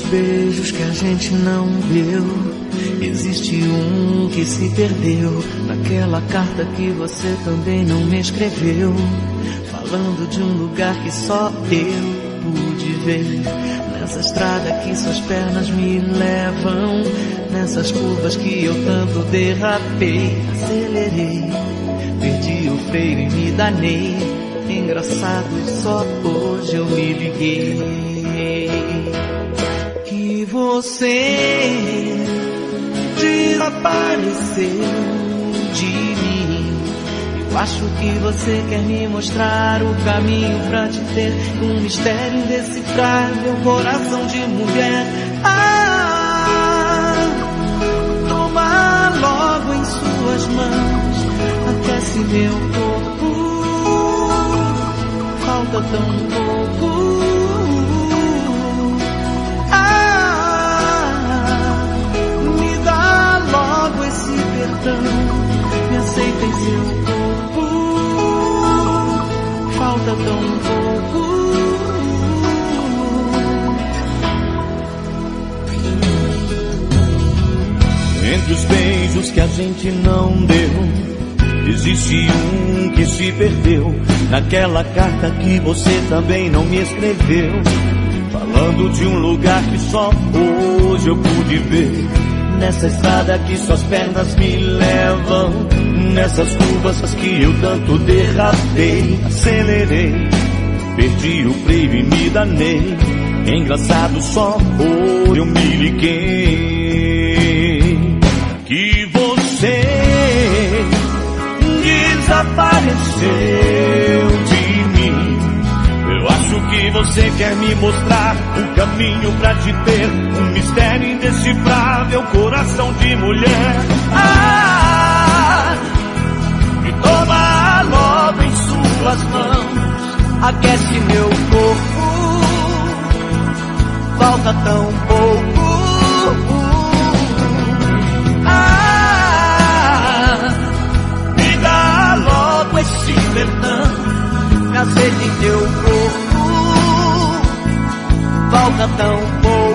beijos que a gente não deu, existe um que se perdeu naquela carta que você também não me escreveu, falando de um lugar que só eu pude ver. Nessa estrada que suas pernas me levam, nessas curvas que eu tanto derrapei, acelerei, perdi o freio e me danei. Engraçado, só hoje eu me liguei que você desapareceu de mim. Eu acho que você quer me mostrar o caminho pra te ter, um mistério indecifrável, coração de mulher. Toma logo em suas mãos, aquece meu corpo, falta tão pouco. Me dá logo esse perdão, me aceita em seu corpo, falta tão pouco. Entre os beijos que a gente não deu, existe um que se perdeu naquela carta que você também não me escreveu, falando de um lugar que só hoje eu pude ver. Nessa estrada que suas pernas me levam, nessas curvas que eu tanto derrapei, acelerei, perdi o freio e me danei. Engraçado, só hoje eu me liguei que você desapareceu de mim. Eu acho que você quer me mostrar o caminho pra te ter, um mistério indecifrável, coração de mulher. Me toma logo em suas mãos, aquece meu corpo, falta tão pouco. Me dá logo esse perdão, me aceita em teu corpo, falta tão pouco.